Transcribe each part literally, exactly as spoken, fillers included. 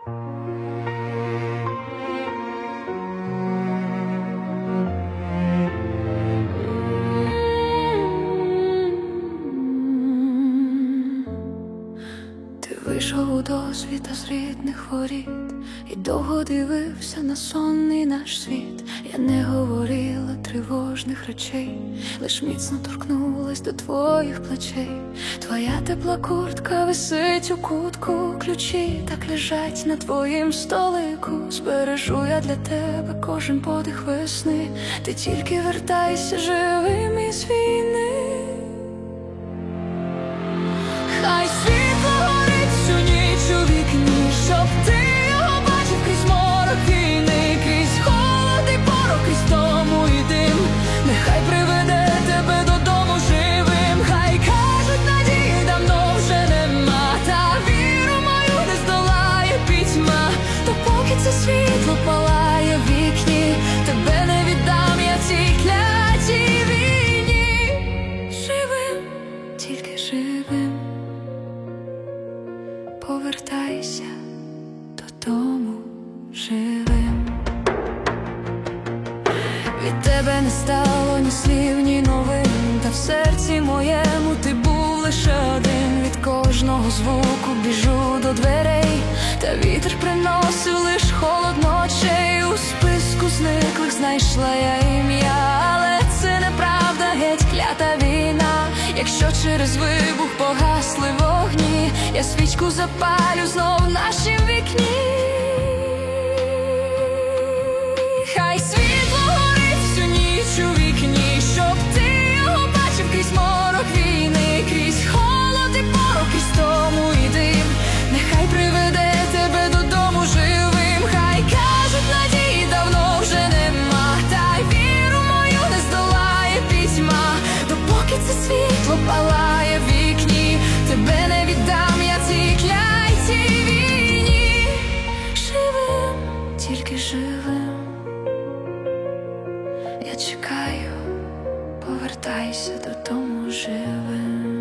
Вийшов у досвіта з рідних воріт і довго дивився на сонний наш світ. Я не говорила тривожних речей, лиш міцно торкнулась до твоїх плечей. Твоя тепла куртка висить у кутку, ключі так лежать на твоїм столику. Збережу я для тебе кожен подих весни, ти тільки вертайся живим із війни. Хай світло горить всю ніч у вікні, щоб ти його бачив крізь морок війни, крізь холод і порох, крізь тому і дим. Нехай приведе тебе додому живим. Хай кажуть, надії давно вже нема, та віру мою не здолає пітьма. Допоки це світло палає в вікні, тебе не віддам я цій клятій війні. Живим, тільки живим повертайся додому живим. Від тебе не стало ні слів, ні новин, та в серці моєму ти був лише один. Від кожного звуку біжу до дверей, та вітер приносив лиш холод ночей. У списку зниклих знайшла я ім'я, але це неправда, геть клята війна. Якщо через вибух погасли вогні, я свічку запалю знов в нашім вікні. Хай світло горить всю ніч у вікні, щоб ти його бачив крізь морок війни, крізь холод і порох, крізь тому і дим. Нехай приведе тебе додому живим. Хай кажуть, надії давно вже нема, та й віру мою не здолає пітьма. Допоки це світло палає в вікні, тебе не віддам я цій клятій війні. Живим, тільки живим я чекаю, повертайся додому живим.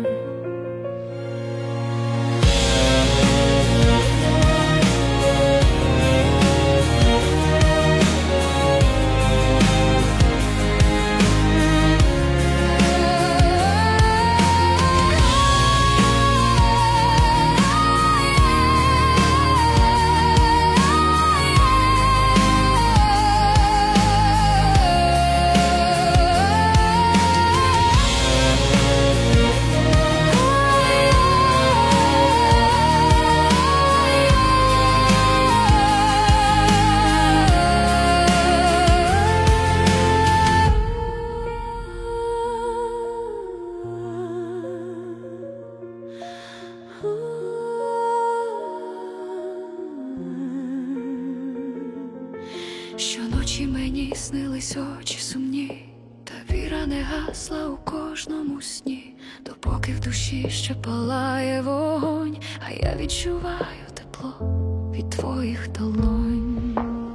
Щоночі мені снились очі сумні, та віра не гасла у кожному сні. Допоки в душі ще палає вогонь, а я відчуваю тепло від твоїх долонь.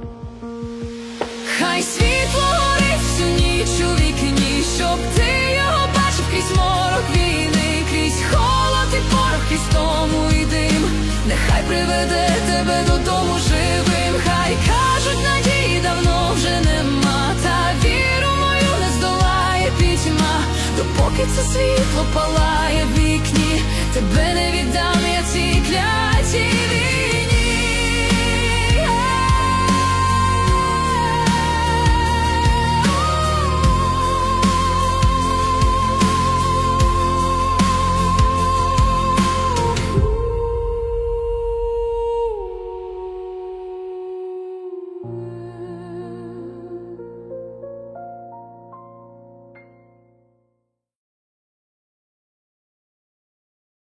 Хай світло горить всю ніч у вікні, щоб ти його бачив крізь морок війни, крізь холод і порох, крізь тому і дим. Нехай приведе тебе додому живим. Хай кажуть, надії давно вже нема, та віру мою не здолає пітьма. Допоки це світло палає в вікні, тебе не віддам я цій клятій.